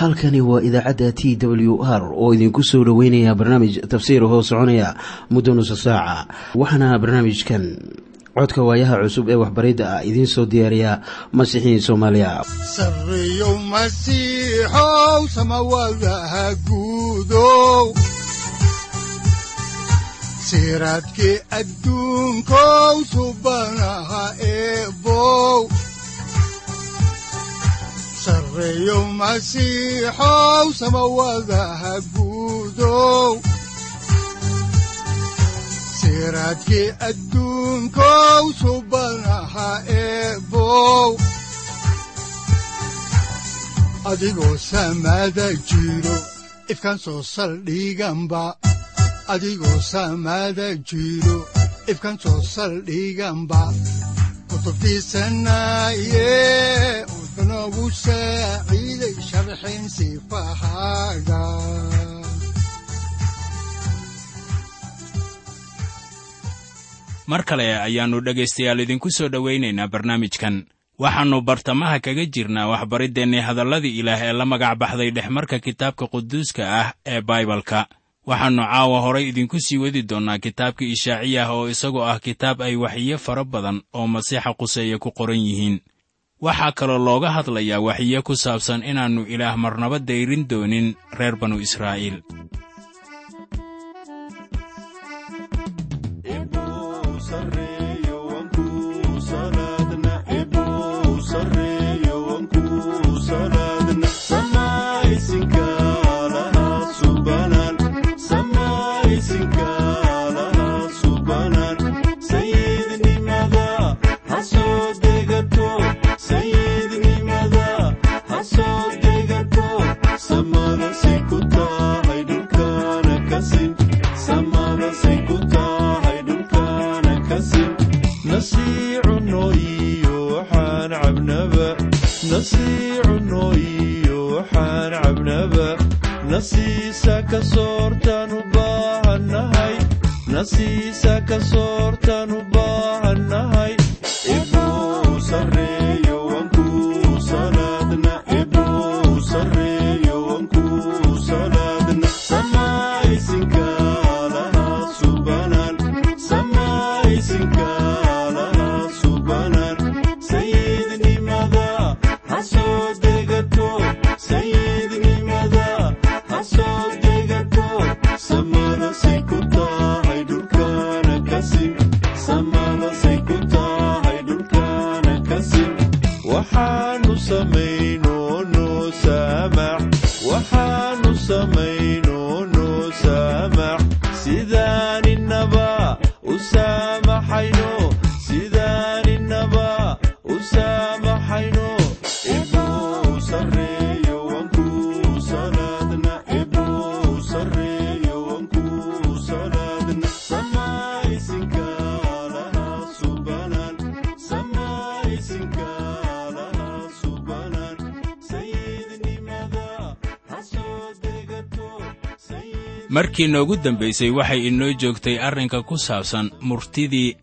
halkani waa idaacadda TWR oo idinku soo dhaweynaya barnaamij tafsiir hoo soconaya muddo nusu saaca. Waxaana barnaamijkan codka waayaha cusub ee waxbaridda ah idiin soo diyaariya Masiixiin Soomaaliya. Sarreeyo Masiixow samawadaha guudow, siraadkii adduunkow subanaha eebow. Sarreeyo Masiixow samawadaha guudow, siraadkii adduunkow subanaha eebow. Adigoo samada jiro ifkaan soo saldhiganba, adigoo samada jiro ifkaan soo saldhiganba. Kutubtiisanaye unogu saaciiday sharxin sifahaaga. mar kale ayaannu dhegaystayaal idinku soo dhowaynaynaa barnaamijkan. waxaannu bartamaha kaga jirnaa waxbariddeenni hadalladii ilaah ee la magac baxday dhexmarka kitaabka quduuska ah ee baibalka. waxaannu caawa horay idinku sii wadi doonnaa kitaabka Ishaaciyah oo isagoo ah kitaab ay waxyiyo fara badan oo masiixa quseeya ku qoran yihiin. waxaa kaloo looga hadlayaa waxyiyo ku saabsan inaannu ilaah marnaba dayrin doonin reer banu Israa'iil. markii noogu dambaysay waxay inoo joogtay arrinka ku saabsan murtidii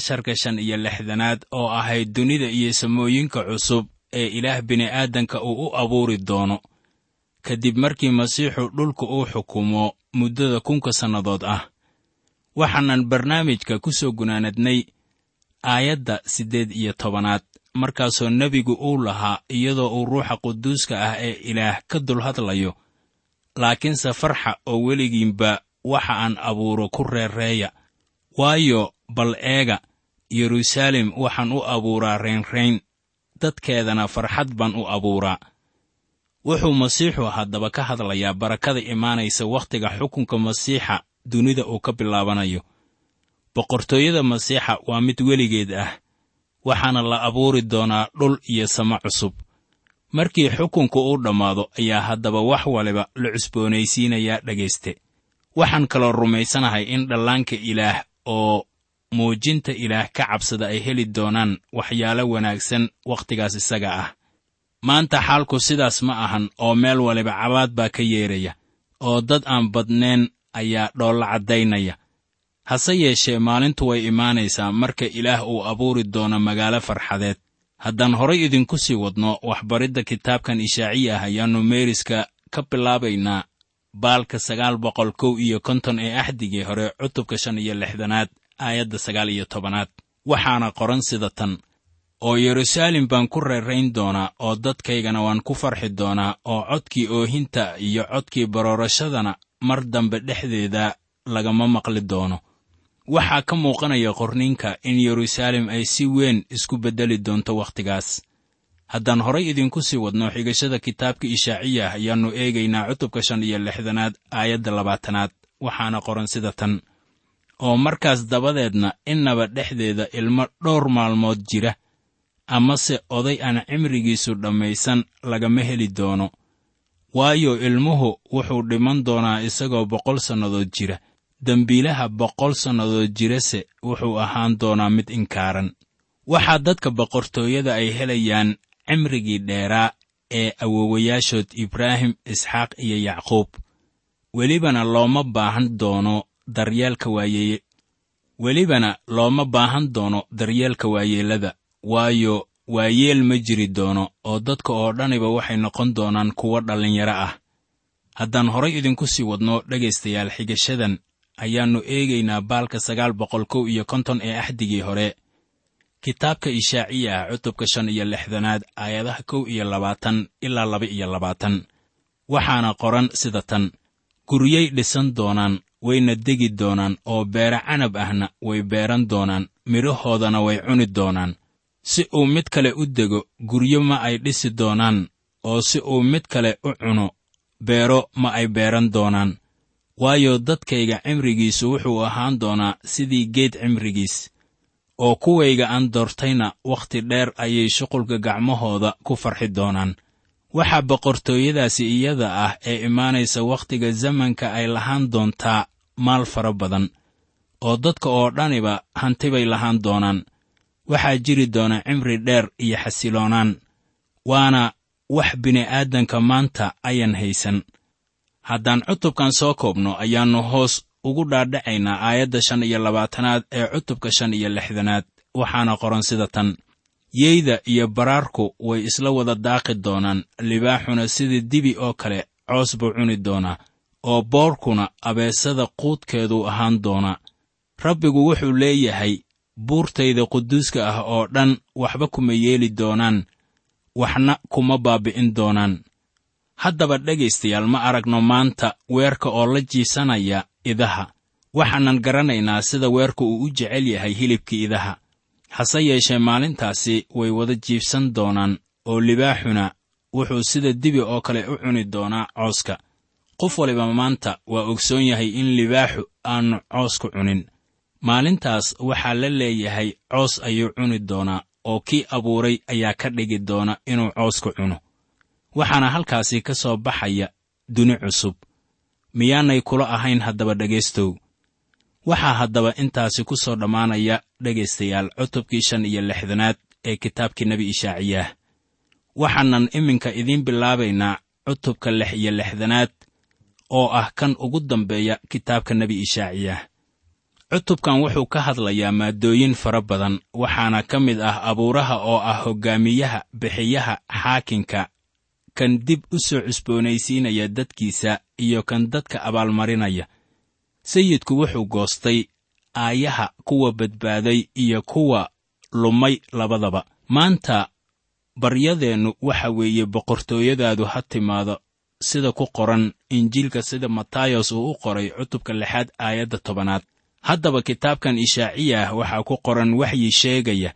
16 oo ahayd dunida iyo samooyinka cusub ee ilaah bini'aadanka uu u abuuri doono kadib markii masiixu dhulka uu xukumo muddada 1,000 sannadood ah. waxaanan barnaamijka ku soo gunaanadnay aayadda 18 markaasoo nebigu uu lahaa iyadoo uu ruuxa quduuska ah ee ilaah ka dul hadlayo, laakiinse farxa oo weligiinba waxa aan abuuro ku reereeya, waayo bal eega Yeruusaalem waxaan u abuuraa reynreyn, dadkeedana farxad baan u abuuraa. wuxuu masiixu haddaba ka hadlayaa barakada imaanaysa wakhtiga xukunka masiixa dunida uu ka bilaabanayo. boqortooyada masiixa waa mid weligeed ah, waxaana la abuuri doonaa dhul iyo samo cusub. markii xukunku uu dhammaado ayaa haddaba wax waliba la cusboonaysiinayaa dhegayste. waxaan kaloo rumaysanahay in dhallaanka ilaah oo muujinta ilaah ka cabsada ay heli doonaan waxyaalo wanaagsan wakhtigaas isaga ah. maanta xaalku sidaas ma ahan oo meel waliba cabaad baa ka yeeraya, oo dad aan badnayn ayaa dhoolla caddaynaya. hase yeeshee maalintu way imaanaysaa marka ilaah uu abuuri doono magaalo farxadeed, haddaan horay idinku sii wadno waxbaridda kitaabkan Ishaaciyah ayaannu meeriska ka bilaabaynaa baalka 951 ee axdigii hore cutubka 5 aayadda 19. waxaana qoran sida tan: oo Yeruusaalem baan ku reerayn doonaa, oo dadkaygana waan ku farxi doonaa, oo codkii oohinta iyo codkii baroorashadana mar dambe dhexdeeda lagama maqli doono. waxaa ka muuqanaya qorninka in Yeruusaalem ay si weyn isku beddeli doonto wakhtigaas. haddaan horay idinku sii wadno xigashada kitaabka Ishaaciyah ayaannu eegaynaa cutubka 5 aayadda 20. waxaana qoran sida tan: oo markaas dabadeedna innaba dhexdeeda ilmo dhowr maalmood jira, amase oday aan cimrigiisu dhammaysan lagama heli doono, waayo ilmuhu wuxuu dhiman doonaa isagoo 100 sannadood jira. dembiilaha 100 sannadood jirase wuxuu ahaan doonaa mid inkaaran. waxaa dadka boqortooyada ay helayaan cimrigii dheeraa ee awoowayaashood Ibraahim, Isxaaq iyo Yacquub. welibana looma baahan doono daryeelka waayeellada, waayo waayeel ma jiri doono, oo dadka oo dhaniba waxay noqon doonaan kuwo dhallinyaro ah. haddaan horay idinku sii wadno dhegaystayaal, xigashadan ayaannu eegaynaa baalka 951 ee axdigii hore kitaabka Ishaaciyah cutubka 5 aayadaha 21 ilaa 22. waxaana qoran sida tan: guryay dhisan doonaan, wayna degi doonaan, oo beera canab ahna way beeran doonaan, midhahoodana way cuni doonaan. si uu mid kale u dego, guryo ma ay dhisi doonaan, oo si uu mid kale u cuno, beero ma ay beeran doonaan. waayo dadkayga cimrigiisu wuxuu ahaan doonaa sidii geed cimrigiis, oo kuwayga aan doortayna wakhti dheer ayay shuqulka gacmahooda ku farxi doonaan. waxaa boqortooyadaasi iyada ah ee imaanaysa wakhtiga zamanka ay lahaan doontaa maal fara badan, oo dadka oo dhaniba hanti bay lahaan doonaan. waxaa jiri doona cimri dheer iyo xasiloonaan, waana wax bini'aadanka maanta ayan haysan. haddaan cutubkan soo koobno ayaannu hoos ugu dhaadhacaynaa aayadda 25 ee cutubka 5. waxaana qoran sida tan: yeyda iyo baraarku way isla wada daaqi doonaan, libaaxuna sida dibi oo kale coos buu cuni doonaa, oo boorkuna abeesada quudkeeduu ahaan doonaa. rabbigu wuxuu leeyahay, buurtayda quduuska ah oo dhan waxba kuma yeeli doonaan, waxna kuma baabi'in doonaan. haddaba dhegaystayaal, ma aragno maanta weerka oo la jiisanaya idaha. waxaanan garanaynaa sida weerku uu u jecel yahay hilibkii idaha. hase yeeshee maalintaasi way wada jiibsan doonaan, oo libaaxuna wuxuu sida dibi oo kale u cuni doonaa cooska. qof waliba maanta waa ogsoon yahay in libaaxu aanu coos ku cunin. maalintaas waxaa la leeyahay coos ayuu cuni doonaa, oo kii abuuray ayaa ka dhigi doona inuu coos ku cuno. waxaana halkaasi ka soo baxaya duni cusub. miyaanay kula ahayn haddaba dhegaystow? waxaa haddaba intaasi ku soo dhammaanaya dhegaystayaal cutubkii 5 ee kitaabkii nebi Ishaaciyah. waxaanan iminka idiin bilaabaynaa cutubka 6 oo ah kan ugu dambeeya kitaabka nebi Ishaaciyah. cutubkan wuxuu ka hadlayaa maaddooyin fara badan, waxaana ka mid ah abuuraha oo ah hoggaamiyaha, bixiyaha, xaakinka, kan dib u soo cusboonaysiinaya dadkiisa, iyo kan dadka abaalmarinaya. sayidku wuxuu goostay aayaha kuwa badbaaday iyo kuwa lumay labadaba. maanta baryadeennu waxa weeye, boqortooyadaadu ha timaado, sida ku qoran injiilka sida Matayos uu u qoray cutubka 6 aayadda 10. haddaba kitaabkan Ishaaciyah waxaa ku qoran waxyi sheegaya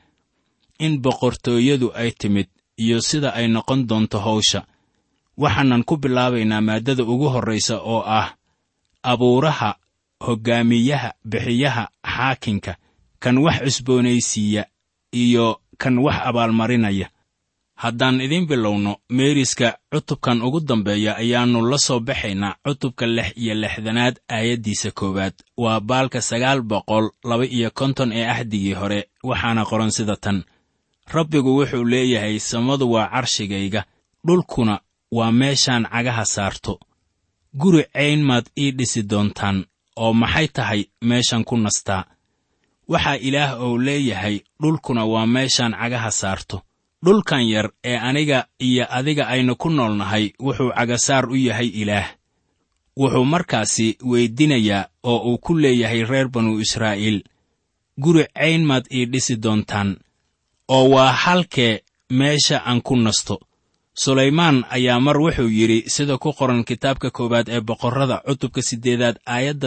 in boqortooyadu ay timid iyo sida ay noqon doonto hawsha. waxaanan ku bilaabaynaa maaddada ugu horraysa oo ah abuuraha, hoggaamiyaha, bixiyaha, xaakinka, kan wax cusboonaysiiya iyo kan wax abaalmarinaya. haddaan idiin bilowno meeriska cutubkan ugu dambeeya ayaannu la soo baxaynaa cutubka 6 aayaddiisa 1. waa baalka 952 ee axdigii hore. waxaana qoran sida tan: rabbigu wuxuu leeyahay, samadu waa carshigayga, dhulkuna waa meeshaan cagaha saarto. guri cayn maad ii dhisi doontaan, oo maxay tahay meeshan ku nastaa? waxaa ilaah ou leeyahay, dhulkuna waa meeshaan cagaha saarto. dhulkan yar ee aniga iyo adiga aynu ku noolnahay wuxuu cagasaar u yahay ilaah. wuxuu markaasi weydinayaa oo uu ku leeyahay reer banu Israa'iil, guri cayn maad ii dhisi doontaan, oo waa halkee meesha aan ku nasto. sulaymaan ayaa mar wuxuu yidhi sida ku qoran kitaabka 1 ee boqorrada cutubka 8 aayadda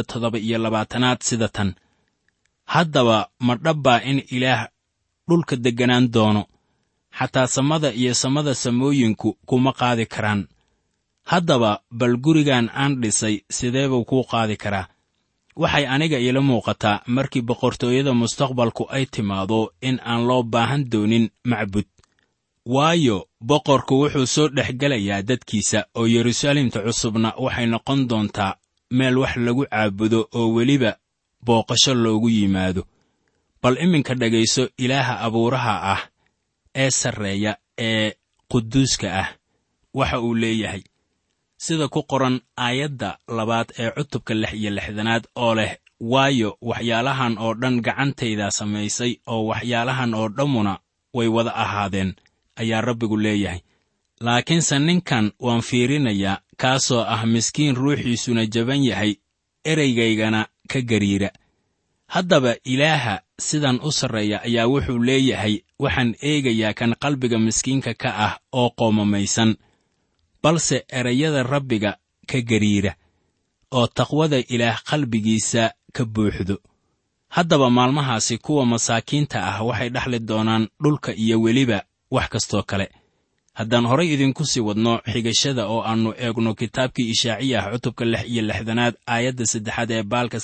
27 sida tan: haddaba ma dhabbaa in ilaah dhulka degganaan doono? xataa samada iyo samada samooyinku kuma qaadi karaan. haddaba bal gurigan aan dhisay sidee buu kuu qaadi karaa? waxay aniga iila muuqataa markii boqortooyada mustaqbalku ay timaado in aan loo baahan doonin macbud, waayo boqorku wuxuu soo dhex gelayaa dadkiisa, oo yeruusaalemta cusubna waxay noqon doontaa meel wax lagu caabudo oo weliba booqasho loogu yimaado. bal iminka dhegayso ilaaha abuuraha ah ee sarreeya ee quduuska ah waxa uu leeyahay, sida ku qoran aayadda 2 ee cutubka 6 oo leh, waayo waxyaalahan oo dhan gacantayda samaysay, oo waxyaalahan oo dhammuna way wada ahaadeen, ayaa Rabbigu leeyahay. laakiinse ninkan waan fiirinayaa, kaasoo ah miskiin ruuxiisuna jaban yahay, ereygaygana ka gariira. haddaba ilaaha sidan u sarreeya ayaa wuxuu leeyahay, waxaan eegayaa kan qalbiga miskiinka ka ah oo qoomamaysan, balse erayada Rabbiga ka gariira, oo taqwada ilaah qalbigiisa ka buuxdo. haddaba maalmahaasi kuwa masaakiinta ah waxay dhaxli doonaan dhulka iyo weliba wax kastoo kale. haddaan horay idinku sii wadno xigashada oo aannu eegno kitaabkii Ishaaciyah cutubka 6 aayadda 3 ee baalka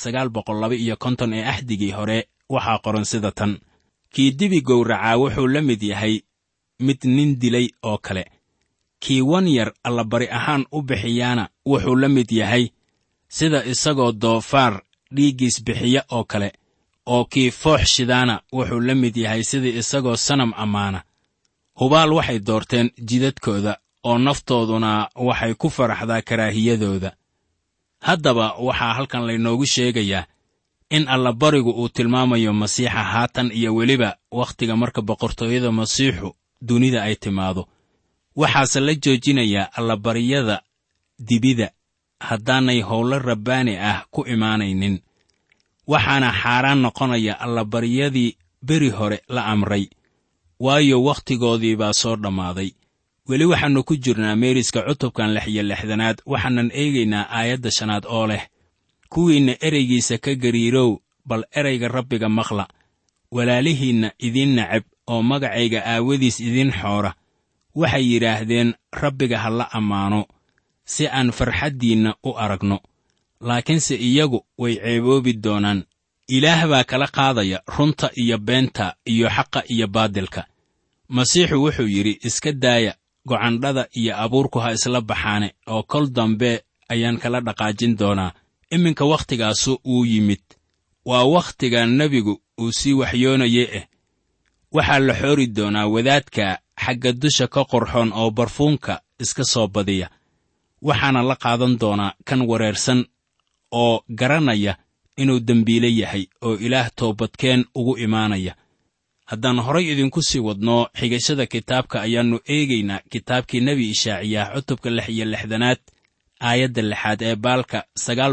952 ee ahdigii hore, waxaa qoran sida tan: kii dibi gowracaa wuxuu la mid yahay mid nin dilay oo kale. kii wan yar allabari ahaan u bixiyaana wuxuu la mid yahay sida isagoo doofaar dhiiggiis bixiya oo kale, oo kii foox shidaana wuxuu la mid yahay sida isagoo sanam ammaana. hubaal waxay doorteen jidadkooda, oo naftooduna waxay ku faraxdaa karaahiyadooda. haddaba waxaa halkan laynoogu sheegayaa in allabarigu uu tilmaamayo masiixa haatan iyo weliba wakhtiga marka boqortooyada masiixu dunida ay timaado. waxaase la joojinayaa allabariyada dibida haddaanay howlo rabbaani ah ku imaanaynin. waxaana xaaraan noqonaya allabariyadii beri hore la amray, waayo wakhtigoodii baa soo dhammaaday. weli waxaannu ku jirnaa meeriska cutubkan 6 waxaanan eegaynaa aayadda 5 oo leh, kuwiinna ereygiisa ka gariirow, bal ereyga Rabbiga maqla. walaalihiinna idiin nacab oo magacayga aawadiis idiin xoora, waxay yidhaahdeen Rabbiga ha la ammaano, si aan farxaddiinna u aragno. laakiinse iyagu way ceeboobi doonaan. ilaah baa kala qaadaya runta iyo beenta iyo xaqa iyo baadilka. masiixu wuxuu yidhi, iska daaya, gocandhada iyo abuurku ha isla baxaane, oo kol dambe ayaan kala dhaqaajin doonaa. iminka wakhtigaasu uu yimid, waa wakhtiga nebigu uu sii waxyoonaye waxaa la xoori doonaa wadaadka xagga dusha ka qorxoon oo barfuunka iska soo badiya. waxaana la qaadan doonaa kan wareersan oo garanaya inuu dembiile yahay, oo ilaah toobadkeen ugu imaanaya. haddaan horay idinku sii wadno xigashada kitaabka ayaannu eegaynaa kitaabkii nebi Ishaaciyah cutubka 6 aayadda 6 ee baalka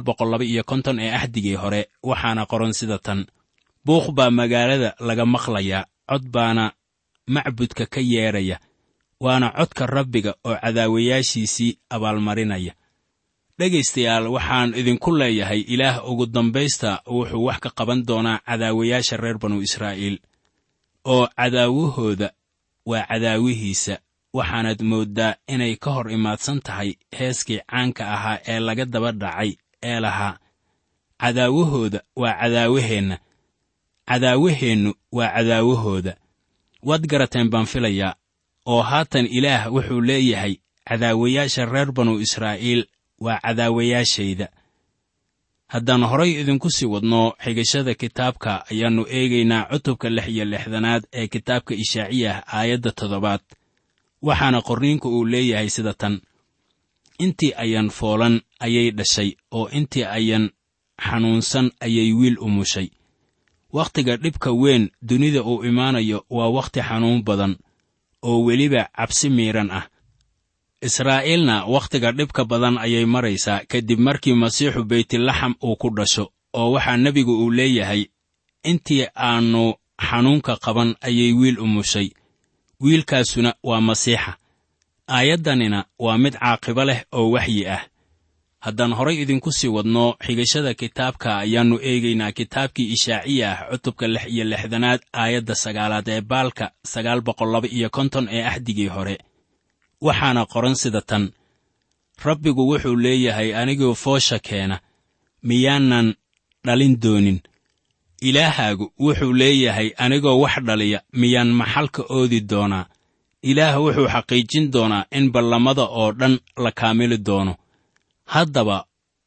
952 ee ahdigii hore, waxaana qoran sida tan: buuq baa magaalada laga maqlayaa, cod baana macbudka ka yeedhaya, waana codka Rabbiga oo cadaawayaashiisii abaalmarinaya. dhegaystayaal, waxaan idinku leeyahay ilaah ugu dambaysta wuxuu wax ka qaban doonaa cadaawayaasha reer banu Israa'iil, oo cadaawahooda waa cadaawihiisa. waxaanad mooddaa inay ka hor imaadsan tahay heeskii caanka ahaa ee laga daba dhacay ee lahaa, cadaawahooda waa cadaawaheenna, cadaawaheennu waa cadaawahooda. waad garateen baan filayaa, oo haatan ilaah wuxuu leeyahay, cadaawayaasha reer banu Israa'iil waa cadaawayaashayda. haddaan horay idinku sii wadno xigashada kitaabka ayaannu eegaynaa cutubka 6 ee kitaabka Ishaaciyah aayadda 7, waxaana qorniinku uu leeyahay sida tan: intii ayan foolan ayay dhashay, oo intii ayan xanuunsan ayay wiil umushay. wakhtiga dhibka weyn dunida uu imaanayo waa wakhti xanuun badan, oo weliba cabsi miiran ah. israa'iilna wakhtiga dhibka badan ayay maraysaa kadib markii masiixu baytlaxam uu ku dhasho, oo waxaa nebigu uu leeyahay, intii aannu xanuunka qaban ayay wiil umushay. wiilkaasuna waa masiixa. aayaddanina waa mid caaqibo leh oo waxyi ah. haddaan horay idinku sii wadno xigashada kitaabka ayaannu eegaynaa kitaabkii Ishaaciya cutubka 6 aayadda 9 ee baalka 952 ee axdigii hore. waxaana qoran sida tan: rabbigu wuxuu leeyahay, anigoo foosha keena miyaanan dhalin doonin? ilaahaagu wuxuu leeyahay, anigoo wax dhaliya miyaan maxalka oodi doonaa? ilaah wuxuu xaqiijin doonaa in ballamada oo dhan la kaamili doono. haddaba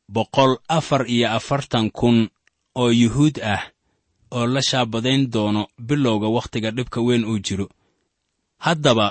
144,000 oo yuhuud ah oo la shaabadayn doono bilowga wakhtiga dhibka weyn uu jiro. haddaba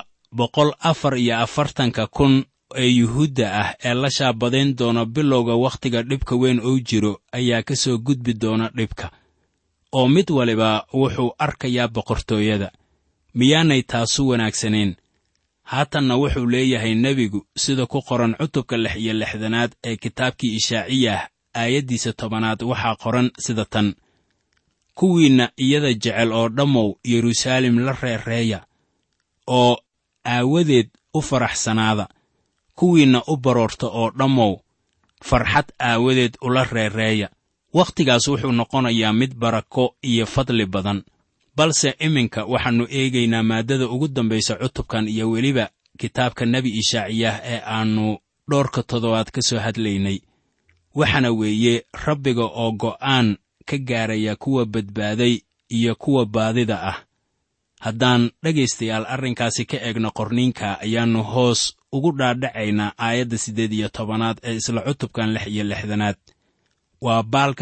144,000 ee yuhuudda ah ee la shaabadayn doono bilowga wakhtiga dhibka weyn uu jiro ayaa ka soo gudbi doona dhibka, oo mid waliba wuxuu arkayaa boqortooyada. miyaanay taasu wanaagsanayn? haatanna wuxuu leeyahay nebigu sida ku qoran cutubka 6 ee kitaabkii Ishaaciyah aayaddiisa 10 waxaa qoran sida tan: kuwiinna iyada jecel oo dhammow Yeruusaalem la reereeya, oo aawadeed u faraxsanaada. kuwiinna u baroorta oo dhammow farxad aawadeed ula reereeya. wakhtigaas wuxuu noqonayaa mid barako iyo fadli badan. balse iminka waxaannu eegaynaa maaddada ugu dambaysa cutubkan iyo weliba kitaabka nebi Ishaaciyah ee aannu dhowrka toddobaad ka soo hadlaynay. waxaana weeye rabbiga oo go'aan ka gaaraya kuwa badbaaday iyo kuwa baadida ah. haddaan dhegaystayaal arrinkaasi ka eegno qorniinka, ayaannu hoos ugu dhaadhacaynaa aayadda 18 ee isla cutubkan 6. waa baalka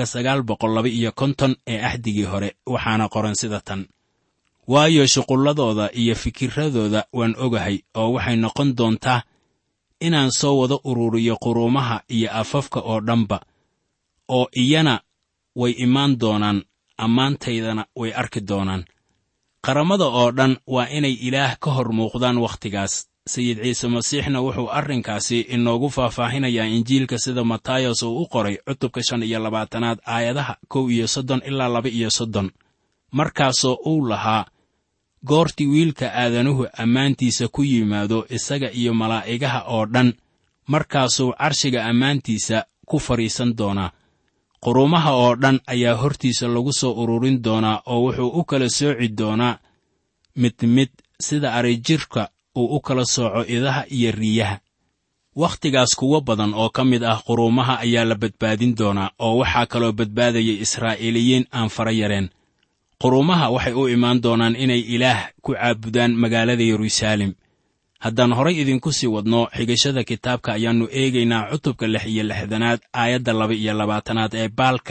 952 ee axdigii hore. waxaana qoran sida tan: waayo shuqulladooda iyo fikiradooda waan ogahay, oo waxay noqon doontaa inaan soo wada ururiyo quruumaha iyo afafka oo dhanba, oo iyana way imaan doonaan, ammaantaydana way arki doonaan. qaramada oo dhan waa inay ilaah ka hor muuqdaan wakhtigaas. sayid ciise masiixna wuxuu arrinkaasi inoogu faahfaahinayaa injiilka sida Matayos uu u qoray cutubka 25 aayadaha 1 ilaa 2. markaasoo uu lahaa, goortii wiilka aadanuhu ammaantiisa ku yimaado isaga iyo malaa'igaha oo dhan, markaasuu carshiga ammaantiisa ku fadhiisan doonaa. quruumaha oo dhan ayaa hortiisa lagu soo ururin doonaa, oo wuxuu u kala sooci doonaa mid mid sida arijirka uu u kala sooco idaha iyo riyaha. wakhtigaas kuwo badan oo ka mid ah quruumaha ayaa la badbaadin doonaa, oo waxaa kaloo badbaadayay Israa'iiliyiin aan fara yareen. quruumaha waxay u imaan doonaan inay ilaah ku caabudaan magaalada Yeruusaalem. haddaan horay idinku sii wadno xigashada kitaabka, ayaannu eegaynaa cutubka 6 aayadda 22 ee baalka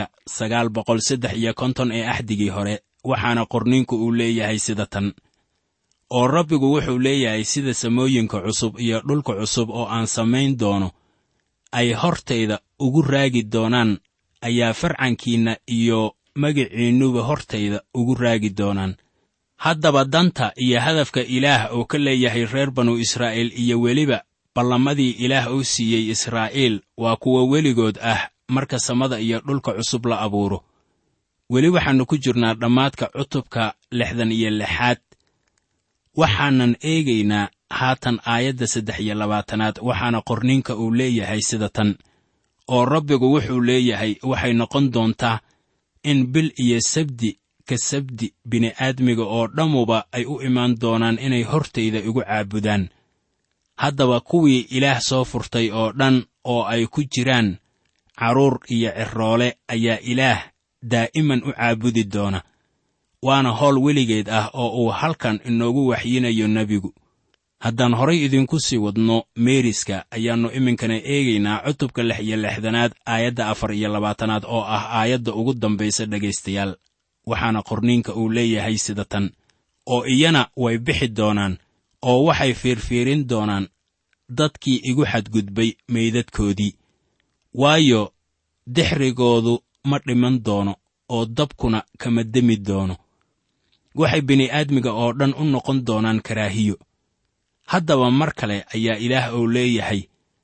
953 ee axdigii hore. waxaana qorniinku uu leeyahay sida tan: oo rabbigu wuxuu leeyahay, sida samooyinka cusub iyo dhulka cusub oo aan samayn doono ay hortayda ugu raagi doonaan, ayaa farcankiinna iyo magiciinnuba hortayda ugu raagi doonaan. haddaba danta iyo hadafka ilaah uu ka leeyahay reer banu Israa'iil iyo weliba ballamadii ilaah uu siiyey Israa'iil waa kuwa weligood ah marka samada iyo dhulka cusub la abuuro. weli waxaannu ku jirnaa dhammaadka cutubka 66. waxaanan eegaynaa haatan aayadda 23. waxaana qorniinka uu leeyahay sida tan: oo rabbigu wuxuu leeyahay, waxay noqon doontaa in bil iyo sabdi ka sabdi bini'aadmiga oo dhammuba ay u imaan doonaan inay hortayda igu caabudaan. haddaba kuwii ilaah soo furtay oo dhan, oo ay ku jiraan carruur iyo ciroole, ayaa ilaah daa'iman u caabudi doona. waana howl weligeed ah oo uu halkan inoogu waxyinayo nebigu. haddaan horay idinku sii wadno meeriska, ayaannu iminkana eegaynaa cutubka 66 aayadda 24 oo ah aayadda ugu dambaysa dhegaystayaal. waxaana qorniinka uu leeyahay sida tan: oo iyana way bixi doonaan, oo waxay fiirfiirin doonaan dadkii igu xadgudbay meydadkoodii, waayo dixrigoodu ma dhiman doono, oo dabkuna kama demi doono. waxay bini'aadmiga oo dhan u noqon doonaan karaahiyo. haddaba mar kale ayaa ilaah uu leeyahay,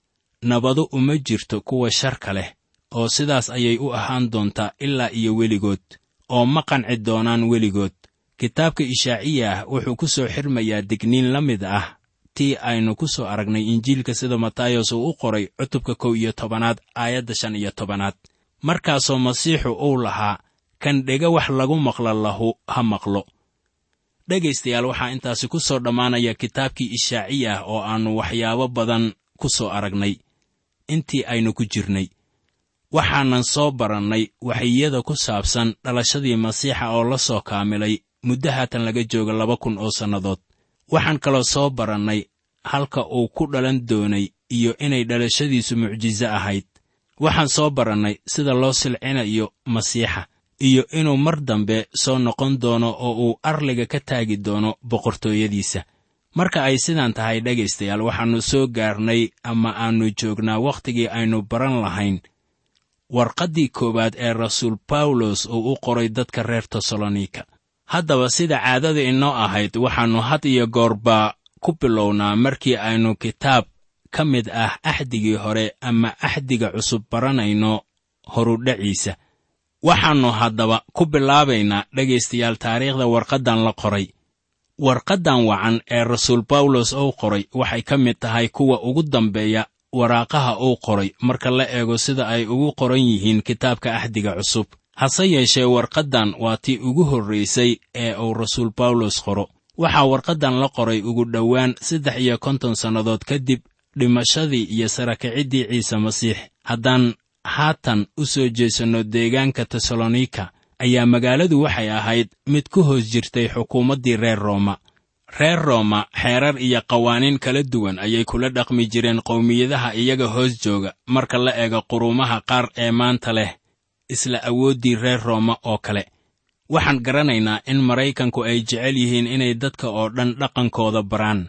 nabadu uma jirto kuwa sharka leh, oo sidaas ayay u ahaan doontaa ilaa iyo weligood, oo ma qanci doonaan weligood. kitaabka Ishaaciyah wuxuu ku soo xirmayaa digniin la mid ah tii aynu ku soo aragnay Injiilka sida Matayos uu u qoray cutubka 11 aayadda 15. markaasoo Masiixu uu lahaa, kan dhega wax lagu maqla lahu ha maqlo. dhegaystayaal, waxaa intaasi ku soo dhammaanaya kitaabkii Ishaaciyah oo aannu waxyaabo badan ku soo aragnay intii aynu ku jirnay. waxaanan soo barannay waxyiyada ku saabsan dhalashadii Masiixa oo la soo kaamilay muddo haatan laga jooga 2000 oo sannadood. waxaan kaloo soo barannay halka uu ku dhalan doonay iyo inay dhalashadiisu mucjiso ahayd. waxaan soo barannay sida loo silcinayo Masiixa iyo inuu mar dambe soo noqon doono oo uu arliga ka taagi doono boqortooyadiisa. marka ay sidaan tahay dhegaystayaal, waxaannu soo gaarnay ama aannu joognaa wakhtigii aynu baran lahayn warqaddii koowaad ee rasuul Bawlos uu u qoray dadka reer Tesalonika. haddaba sida caadada inoo ahayd, waxaannu had iyo goorba ku bilownaa markii aynu kitaab ka mid ah axdigii hore ama axdiga cusub baranayno horudhaciisa. waxaannu haddaba ku bilaabaynaa dhegaystayaal taariikhda warqaddan la qoray. warqaddan wacan ee rasuul Bawlos uu qoray waxay ka mid tahay kuwa ugu dambeeya waraaqaha uu qoray marka la eego sida ay ugu qoran yihiin kitaabka axdiga cusub. hase yeeshee warqaddan waa tii ugu horraysay ee uu rasuul Bawlos qoro. waxaa warqaddan la qoray ugu dhowaan 53 sannadood kadib dhimashadii iyo sarakiciddii Ciise Masiix. haddaan haatan u soo jeesanno deegaanka Tesalonika, ayaa magaaladu waxay ahayd mid ku hoos jirtay xukuumaddii reer Rooma. reer Rooma xeerar iyo qawaaniin kala duwan ayay kula dhaqmi jireen qowmiyadaha iyaga hoos jooga marka la eego quruumaha qaar ee maanta leh isla awooddii reer Rooma oo kale. waxaan garanaynaa in Maraykanku ay jecel yihiin inay dadka oo dhan dhaqankooda baraan.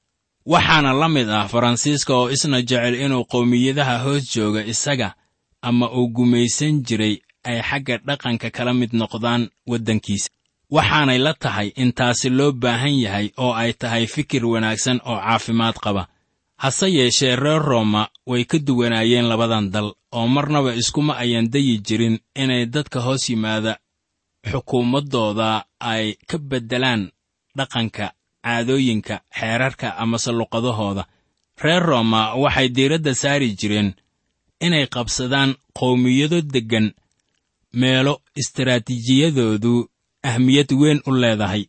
waxaana la mid ah Faransiiska oo isna jecel inuu qowmiyadaha hoos jooga isaga ama uu gumaysan jiray ay xagga dhaqanka kala mid noqdaan waddankiisa. waxaanay la tahay in taasi loo baahan yahay oo ay tahay fikir wanaagsan oo caafimaad qaba. hase yeeshee reer Rooma way ka duwanaayeen labadan dal, oo marnaba iskuma ayan dayi jirin inay dadka hoos yimaada xukuumaddooda ay ka beddelaan dhaqanka, caadooyinka, xeerarka amase luqadahooda. reer Rooma waxay diiradda saari jireen inay qabsadaan qowmiyado deggan meelo istaraatiijiyadoodu ahmiyad weyn u leedahay.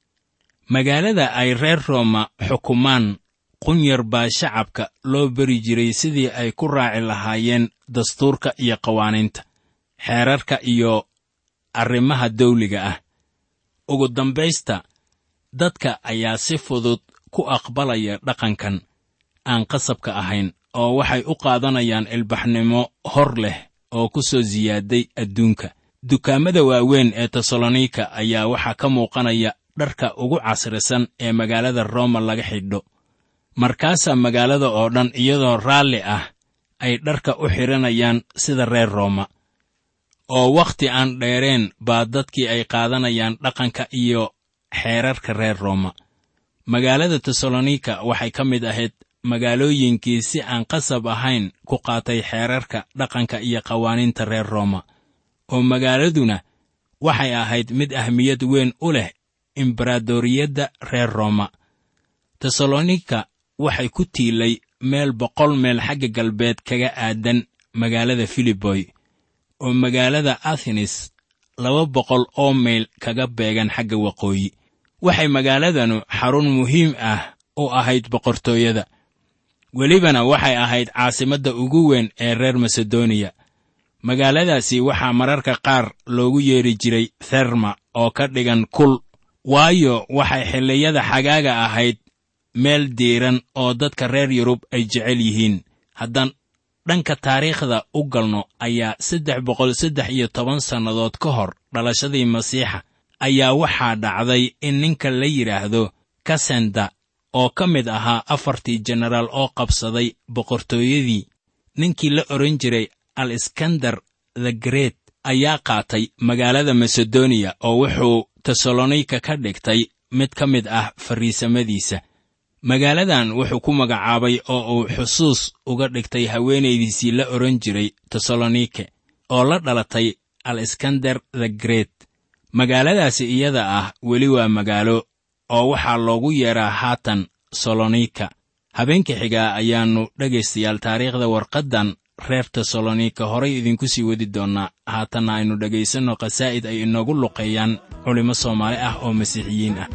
magaalada ay reer Rooma xukumaan qunyar baa shacabka loo bari jiray sidii ay ku raaci lahaayeen dastuurka iyo qawaaniinta, xeerarka iyo arrimaha dawliga ah. ugu dambaysta, dadka ayaa si fudud ku aqbalaya dhaqankan aan qasabka ahayn, oo waxay u qaadanayaan ilbaxnimo hor leh oo ku soo siyaaday adduunka. dukaamada waaweyn ee Tesalonika ayaa waxaa ka muuqanaya dharka ugu casrisan ee magaalada Rooma laga xidho. markaasaa magaalada oo dhan iyadoo raalli ah ay dharka u xiranayaan sida reer Rooma. oo wakhti aan dheereen baa dadkii ay qaadanayaan dhaqanka iyo xeerarka reer Rooma. magaalada Tesalonika waxay ka mid ahayd magaalooyinkii si aan qasab ahayn ku qaatay xeerarka, dhaqanka iyo qawaaniinta reer Rooma. oo magaaladuna waxay ahayd mid ahmiyad weyn u leh imbaradoriyadda reer Rooma. Tesalonika waxay ku tiilay meel 100 meel xagga galbeed kaga aadan magaalada Filiboy, oo magaalada Athens 200 oo meel kaga beegan xagga waqooyi. waxay magaaladanu xarun muhiim ah u ahayd boqortooyada. welibana waxay ahayd caasimadda ugu weyn ee reer Macedonia. magaaladaasi waxaa mararka qaar loogu yeeri jiray Therma oo ka dhigan kul, waayo waxay xilliyada xagaaga ahayd meel diiran oo dadka reer Yurub ay jecel yihiin. haddaan dhanka taariikhda u galno, ayaa 313 sannadood ka hor dhalashadii Masiixa ayaa waxaa dhacday in ninka la yidhaahdo Kasenda oo ka mid ahaa 4 jenaraal oo qabsaday boqortooyadii ninkii la oran jiray Alexander the Great ayaa qaatay magaalada Macedonia oo wuxuu Tesalonika ka dhigtay mid ka mid ah fariisamadiisa. magaaladan wuxuu ku magacaabay oo uu xusuus uga dhigtay haweenaydiisii la odhan jiray tesalonike oo la dhalatay al-iskandar the great. magaaladaasi iyada ah weli waa magaalo oo waxaa loogu yeedhaa haatan salonika. habeenka xigaa ayaannu dhegaystayaal taariikhda warqaddan reer tesalonika horay idinku sii wadi doonnaa. haatanna aynu dhegaysanno qasaa'id ay inoogu luqeeyaan culimmo Soomaali ah oo masiixiyiin ah.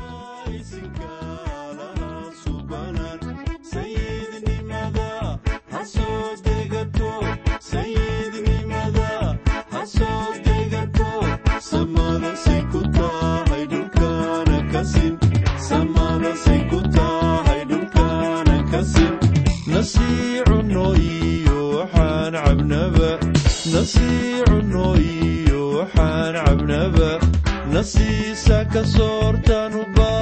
nasiisa ka soortaan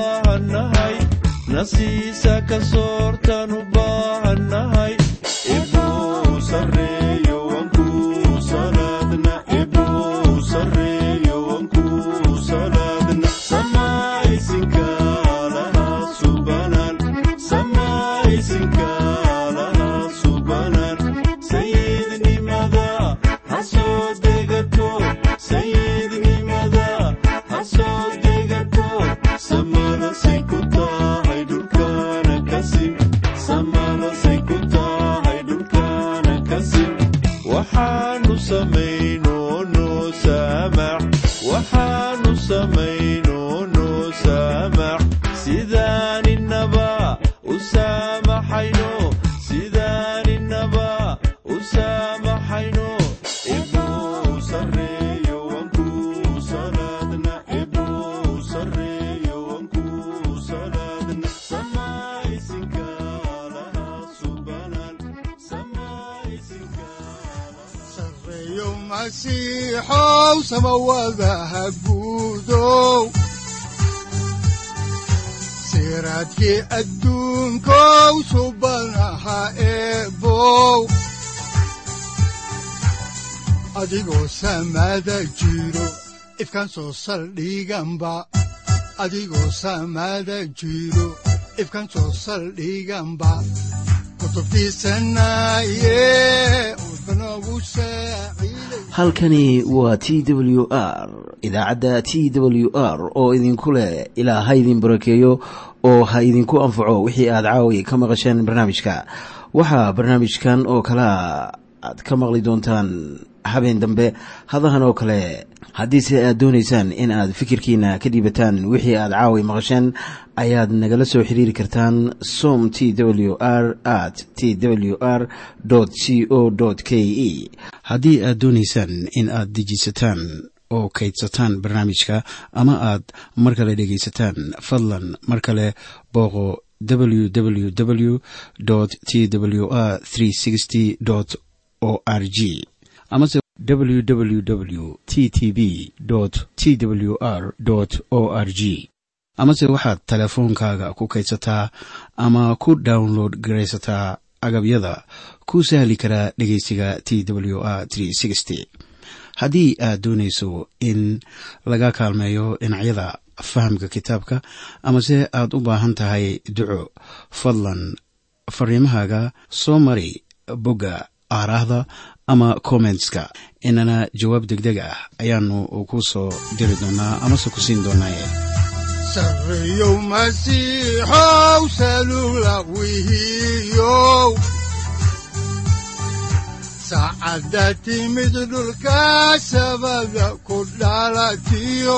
u baahannahay ibuu sarreeyo wankuu salaadna ibuu sarreeyo wankuu salaadna samaysinka lahaa subanan samaysinka lahaa subanan sayidnimada ha soo degato sayidnimada ha soo degato samada say ku tahay dhulkana kasim samada say ku tahay dhulkana kasim waxaanu samayno noo saamax waxaanu samayno noo saamax sidaaninaba u saamaxayno sidaaninaba u saamaxayno ibuu sarreeyo wankuu salaadna ibuu sarreeyo wankuu salaadna samaysinka lahaa subanan samaysinka sarreeyo masiixow samawadaha guudow siraadkii adduunkow subanaha eebow adigoo samada jiro ifkaan soo saldhiganba adigoo samada jiro ifkaan soo saldhiganba kutubtiisanaye udbanogu saaciiday. halkani waa TWR idaacadda TWR oo idinku leh ilaa ha idin barakeeyo oo ha idinku anfaco wixii aad caawi ka maqasheen barnaamijka. waxaa barnaamijkan oo kala aad ka maqli doontaan habeen dambe hadahan oo kale. haddiise aad doonaysaan in aad fikirkiina ka dhiibataan wixii aad caawi maqasheen ayaad nagala soo xiriiri kartaan som TWR @twr.co.ke. haddii aad doonaysaan in aad dejisataan oo kaydsataan barnaamijka ama aad mar kale dhegaysataan fadlan mar kale booqo www.twr360.org amase www.ttb.twr.org amase waxaad teleefoonkaaga ku kaydsataa ama ku download garaysataa agabyada ku sahli karaa dhegaysiga TWR 360. haddii aad doonayso in laga kaalmeeyo dhinacyada fahamka kitaabka amase aad u baahan tahay duco, fadlan fariimahaaga soo mari bogga aaraahda ama commentska. inana jawaab degdeg ah ayaanu ku soo diri doonaa amase ku siin doonaaye. sarreeyow masiixow salula wihiyow saacadda timid dhulka sabada ku dhalatiyo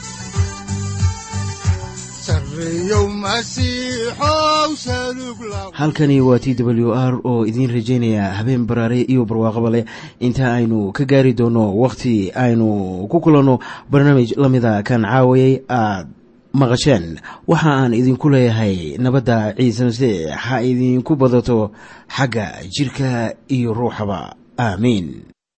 sarreeyow masiixow salug la halkani waa TWR oo idiin rajaynaya habeen baraare iyo barwaaqaba leh inta aynu ka gaari doono wakhti aynu ku kulanno barnaamij la mida kan caawayay aad maqasheen. waxa aan idinku leeyahay nabadda ciise masiix ha idinku badato xagga jirka iyo ruuxaba. aamiin.